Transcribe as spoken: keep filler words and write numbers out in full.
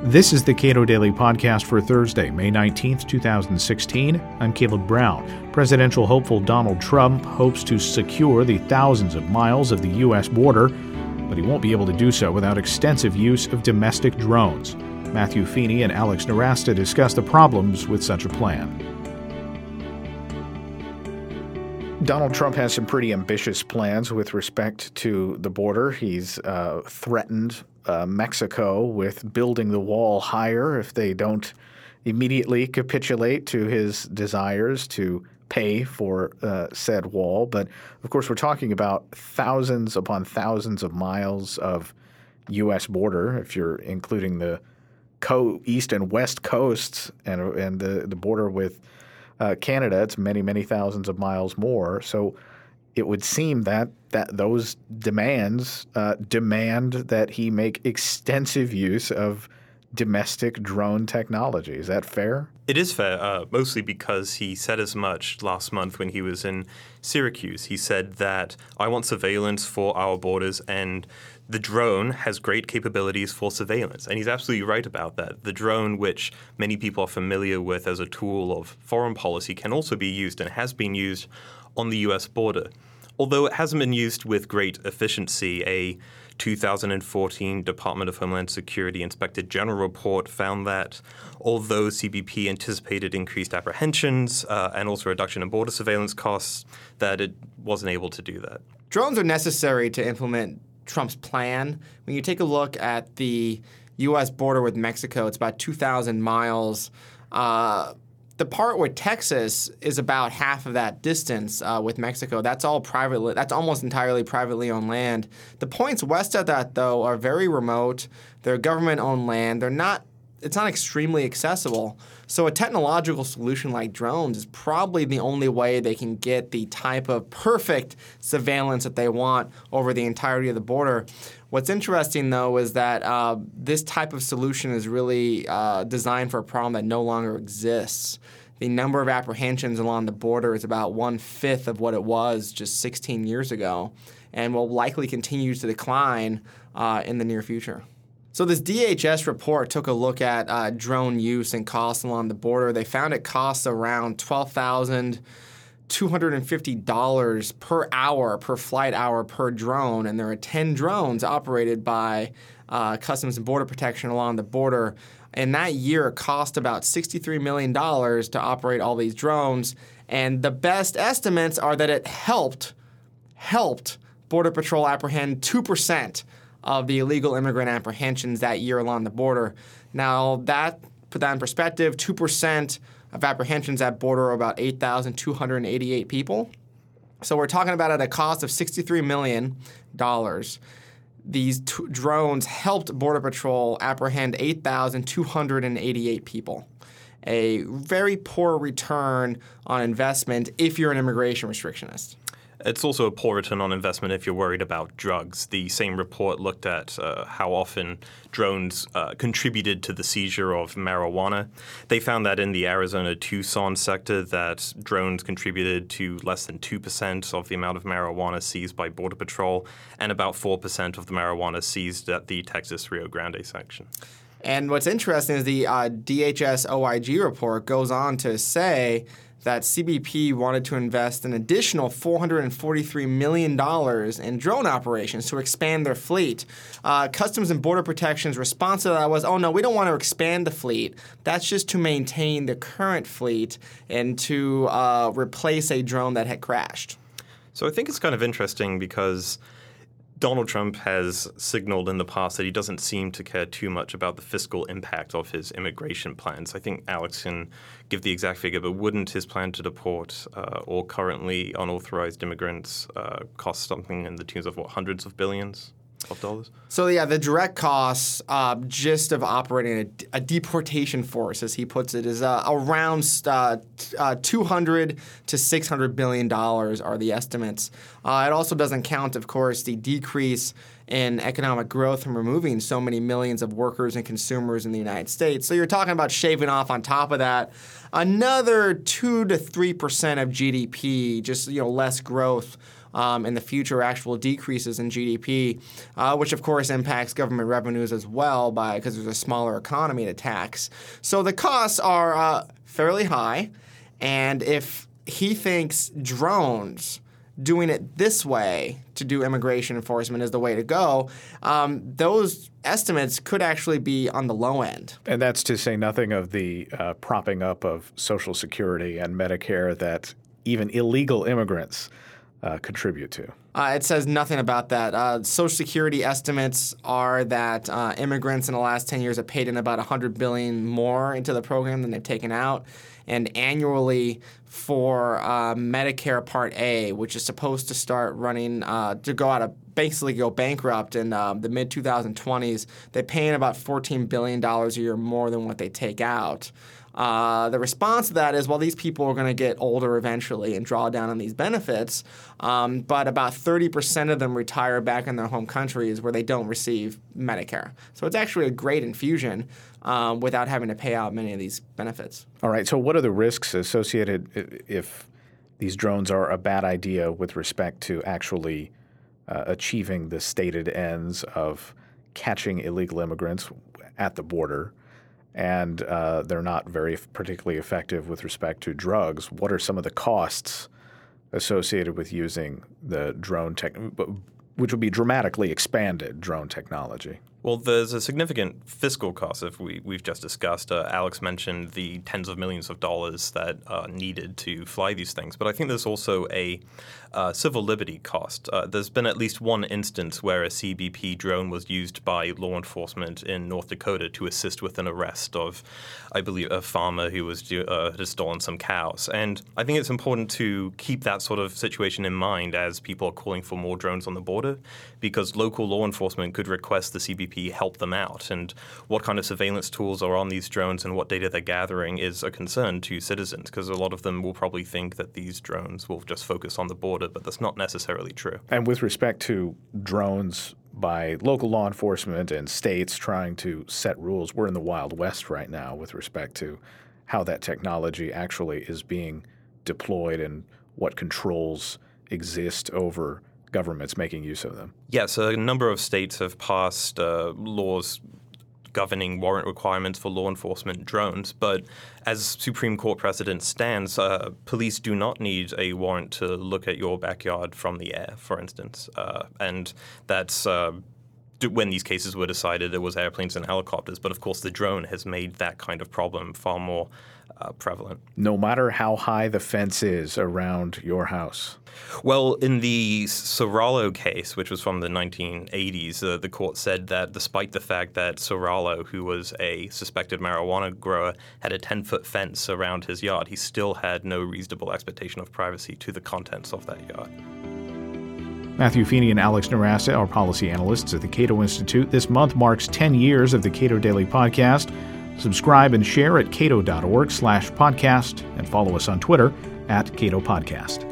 This is the Cato Daily Podcast for Thursday, May nineteenth, twenty sixteen. I'm Caleb Brown. Presidential hopeful Donald Trump hopes to secure the thousands of miles of the U S border, but he won't be able to do so without extensive use of domestic drones. Matthew Feeney and Alex Nowrasteh discuss the problems with such a plan. Donald Trump has some pretty ambitious plans with respect to the border. He's uh, threatened uh, Mexico with building the wall higher if they don't immediately capitulate to his desires to pay for uh, said wall. But, of course, we're talking about thousands upon thousands of miles of U S border, if you're including the co- east and west coasts and, and the, the border with Uh, Canada. It's many, many thousands of miles more. So it would seem that that those demands uh, demand that he make extensive use of domestic drone technology. Is that fair? It is fair, uh, mostly because he said as much last month when he was in Syracuse. He said that I want surveillance for our borders, and the drone has great capabilities for surveillance. And he's absolutely right about that. The drone, which many people are familiar with as a tool of foreign policy, can also be used and has been used on the U S border. Although it hasn't been used with great efficiency, a two thousand fourteen Department of Homeland Security Inspector General report found that although C B P anticipated increased apprehensions uh, and also a reduction in border surveillance costs, that it wasn't able to do that. Drones are necessary to implement Trump's plan. When you take a look at the U S border with Mexico, it's about two thousand miles. Uh, the part where Texas is about half of that distance uh, with Mexico, that's all privately. That's almost entirely privately owned land. The points west of that, though, are very remote. They're government-owned land. They're not. It's not extremely accessible. So a technological solution like drones is probably the only way they can get the type of perfect surveillance that they want over the entirety of the border. What's interesting, though, is that uh, this type of solution is really uh, designed for a problem that no longer exists. The number of apprehensions along the border is about one-fifth of what it was just sixteen years ago and will likely continue to decline uh, in the near future. So this D H S report took a look at uh, drone use and costs along the border. They found it costs around twelve thousand two hundred fifty dollars per hour, per flight hour, per drone. And there are ten drones operated by uh, Customs and Border Protection along the border. And that year it cost about sixty-three million dollars to operate all these drones. And the best estimates are that it helped, helped Border Patrol apprehend two percent of the illegal immigrant apprehensions that year along the border. Now, that put that in perspective, two percent of apprehensions at border are about eight thousand two hundred eighty-eight people. So we're talking about at a cost of sixty-three million dollars. These t- drones helped Border Patrol apprehend eight thousand two hundred eighty-eight people. A very poor return on investment if you're an immigration restrictionist. It's also a poor return on investment if you're worried about drugs. The same report looked at uh, how often drones uh, contributed to the seizure of marijuana. They found that in the Arizona-Tucson sector that drones contributed to less than two percent of the amount of marijuana seized by Border Patrol and about four percent of the marijuana seized at the Texas-Rio Grande section. And what's interesting is the uh, D H S O I G report goes on to say that C B P wanted to invest an additional four hundred forty-three million dollars in drone operations to expand their fleet. Uh, Customs and Border Protection's response to that was, oh, no, we don't want to expand the fleet. That's just to maintain the current fleet and to uh, replace a drone that had crashed. So I think it's kind of interesting because Donald Trump has signaled in the past that he doesn't seem to care too much about the fiscal impact of his immigration plans. I think Alex can give the exact figure, but wouldn't his plan to deport uh, all currently unauthorized immigrants uh, cost something in the tunes of, what, hundreds of billions of dollars? So, yeah, the direct costs uh, just of operating a, a deportation force, as he puts it, is uh, around uh, uh, two hundred to six hundred billion dollars are the estimates. Uh, it also doesn't count, of course, the decrease in economic growth from removing so many millions of workers and consumers in the United States. So you're talking about shaving off on top of that another two to three percent of G D P, just you know less growth um, in the future, actual decreases in G D P, uh, which of course impacts government revenues as well by because there's a smaller economy to tax. So the costs are uh, fairly high, and if he thinks drones doing it this way to do immigration enforcement is the way to go, um, those estimates could actually be on the low end. And that's to say nothing of the uh, propping up of Social Security and Medicare that even illegal immigrants uh, contribute to. Uh, it says nothing about that. Uh, Social Security estimates are that uh, immigrants in the last ten years have paid in about one hundred billion dollars more into the program than they've taken out. And annually for uh, Medicare Part A, which is supposed to start running uh, to go out of basically go bankrupt in uh, the mid twenty twenties, they pay in about fourteen billion dollars a year more than what they take out. Uh, the response to that is, well, these people are going to get older eventually and draw down on these benefits, um, but about thirty percent of them retire back in their home countries where they don't receive Medicare. So it's actually a great infusion um, without having to pay out many of these benefits. All right. So what are the risks associated if these drones are a bad idea with respect to actually uh, achieving the stated ends of catching illegal immigrants at the border? And uh, they're not very particularly effective with respect to drugs. What are some of the costs associated with using the drone tech, which would be dramatically expanded drone technology? Well, there's a significant fiscal cost, if we, we've just discussed. Uh, Alex mentioned the tens of millions of dollars that are needed to fly these things. But I think there's also a uh, civil liberty cost. Uh, there's been at least one instance where a C B P drone was used by law enforcement in North Dakota to assist with an arrest of, I believe, a farmer who was uh, had stolen some cows. And I think it's important to keep that sort of situation in mind as people are calling for more drones on the border, because local law enforcement could request the C B P help them out. And what kind of surveillance tools are on these drones and what data they're gathering is a concern to citizens, because a lot of them will probably think that these drones will just focus on the border, but that's not necessarily true. And with respect to drones by local law enforcement and states trying to set rules, we're in the Wild West right now with respect to how that technology actually is being deployed and what controls exist over governments making use of them. Yes, a number of states have passed uh, laws governing warrant requirements for law enforcement drones, but as Supreme Court precedent stands, uh, police do not need a warrant to look at your backyard from the air, for instance. Uh, and that's uh, when these cases were decided, it was airplanes and helicopters. But of course, the drone has made that kind of problem far more uh, prevalent. No matter how high the fence is around your house. Well, in the Soralo case, which was from the nineteen eighties, uh, the court said that despite the fact that Soralo, who was a suspected marijuana grower, had a ten-foot fence around his yard, he still had no reasonable expectation of privacy to the contents of that yard. Matthew Feeney and Alex Nowrasteh are policy analysts at the Cato Institute. This month marks ten years of the Cato Daily Podcast. Subscribe and share at cato.org slash podcast and follow us on Twitter at Cato Podcast.